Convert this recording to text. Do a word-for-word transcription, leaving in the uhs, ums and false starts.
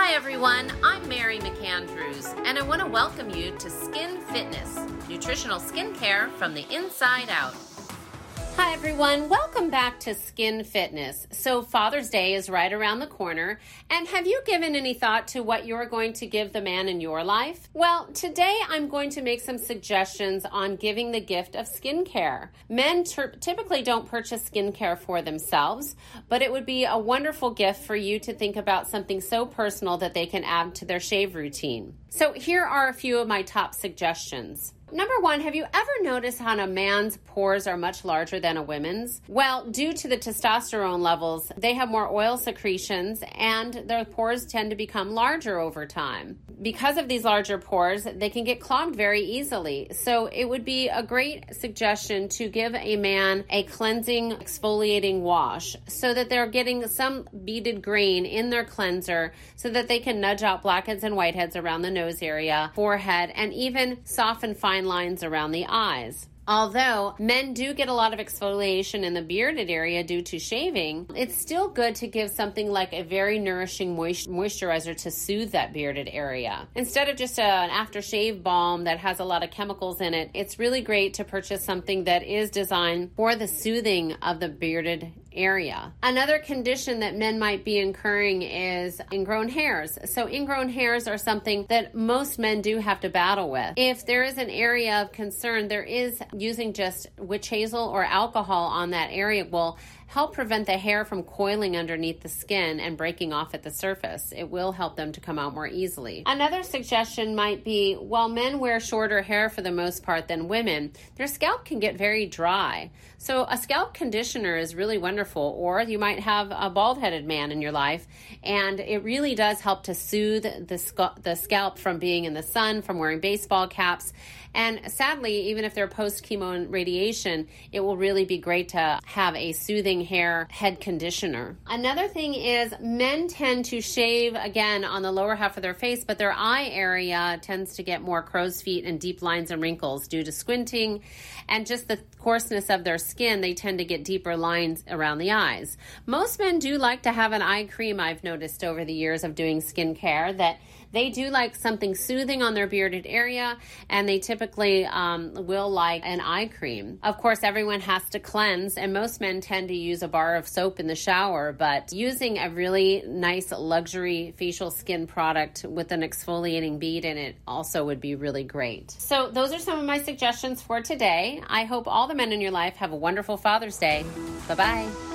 Hi everyone, I'm Mary McAndrews, and I want to welcome you to Skin Fitness, nutritional skincare from the inside out. Hi everyone, welcome back to Skin Fitness. So Father's Day is right around the corner, and have you given any thought to what you're going to give the man in your life? Well, today I'm going to make some suggestions on giving the gift of skincare. Men ter- typically don't purchase skincare for themselves, but it would be a wonderful gift for you to think about something so personal that they can add to their shave routine. So here are a few of my top suggestions. Number one, have you ever noticed how a man's pores are much larger than a woman's? Well, due to the testosterone levels, they have more oil secretions and their pores tend to become larger over time. Because of these larger pores, they can get clogged very easily. So it would be a great suggestion to give a man a cleansing, exfoliating wash so that they're getting some beaded grain in their cleanser so that they can nudge out blackheads and whiteheads around the nose area, forehead, and even soften fine lines around the eyes. Although men do get a lot of exfoliation in the bearded area due to shaving, it's still good to give something like a very nourishing moist- moisturizer to soothe that bearded area. Instead of just a, an aftershave balm that has a lot of chemicals in it, it's really great to purchase something that is designed for the soothing of the bearded area. Another condition that men might be incurring is ingrown hairs. So ingrown hairs are something that most men do have to battle with. If there is an area of concern, there is using just witch hazel or alcohol on that area will help prevent the hair from coiling underneath the skin and breaking off at the surface. It will help them to come out more easily. Another suggestion might be, while men wear shorter hair for the most part than women, their scalp can get very dry. So a scalp conditioner is really wonderful, or you might have a bald-headed man in your life, and it really does help to soothe the, sc- the scalp from being in the sun, from wearing baseball caps. And sadly, even if they're post-chemo and radiation, it will really be great to have a soothing hair head conditioner. Another thing is men tend to shave, again, on the lower half of their face, but their eye area tends to get more crow's feet and deep lines and wrinkles due to squinting and just the coarseness of their skin. They tend to get deeper lines around the eyes. Most men do like to have an eye cream, I've noticed over the years of doing skincare, that they do like something soothing on their bearded area, and they typically um, will like an eye cream. Of course, everyone has to cleanse, and most men tend to use a bar of soap in the shower, but using a really nice luxury facial skin product with an exfoliating bead in it also would be really great. So those are some of my suggestions for today. I hope all the men in your life have a wonderful Father's Day. Bye-bye.